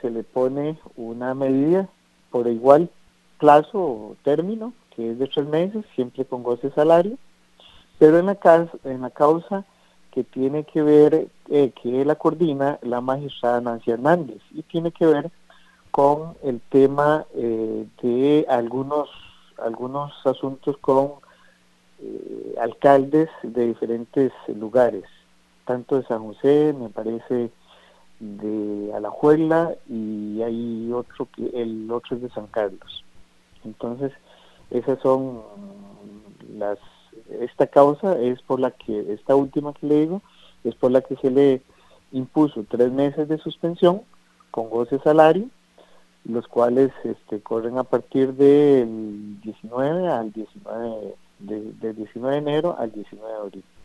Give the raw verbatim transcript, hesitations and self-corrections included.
se le pone una medida por igual plazo o término, que es de tres meses, siempre con goce de salario, pero en la, causa, en la causa que tiene que ver, eh, que la coordina la magistrada Nancy Hernández, y tiene que ver con el tema eh, de algunos, algunos asuntos con eh, alcaldes de diferentes lugares, tanto de San José, me parece, de Alajuela, y hay otro que el otro es de San Carlos. Entonces, esas son las, esta causa es por la que, esta última que le digo, es por la que se le impuso tres meses de suspensión con goce de salario, los cuales este, corren a partir del diecinueve al diecinueve de, del diecinueve de enero al diecinueve de abril.